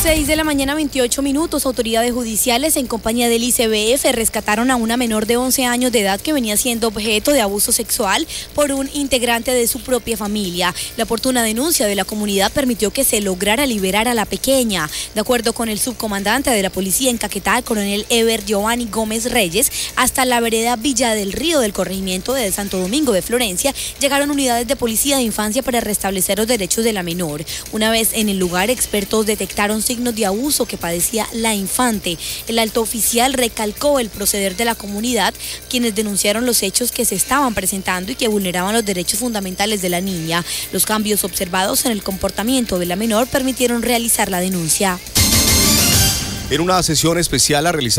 6 de la mañana, 28 minutos. Autoridades judiciales en compañía del ICBF rescataron a una menor de 11 años de edad que venía siendo objeto de abuso sexual por un integrante de su propia familia. La oportuna denuncia de la comunidad permitió que se lograra liberar a la pequeña. De acuerdo con el subcomandante de la policía en Caquetá, el coronel Ever Giovanni Gómez Reyes, hasta la vereda Villa del Río del corregimiento de Santo Domingo de Florencia llegaron unidades de policía de infancia para restablecer los derechos de la menor. Una vez en el lugar, expertos detectaron signos de abuso que padecía la infante. El alto oficial recalcó el proceder de la comunidad, quienes denunciaron los hechos que se estaban presentando y que vulneraban los derechos fundamentales de la niña. Los cambios observados en el comportamiento de la menor permitieron realizar la denuncia. En una sesión especial a realizar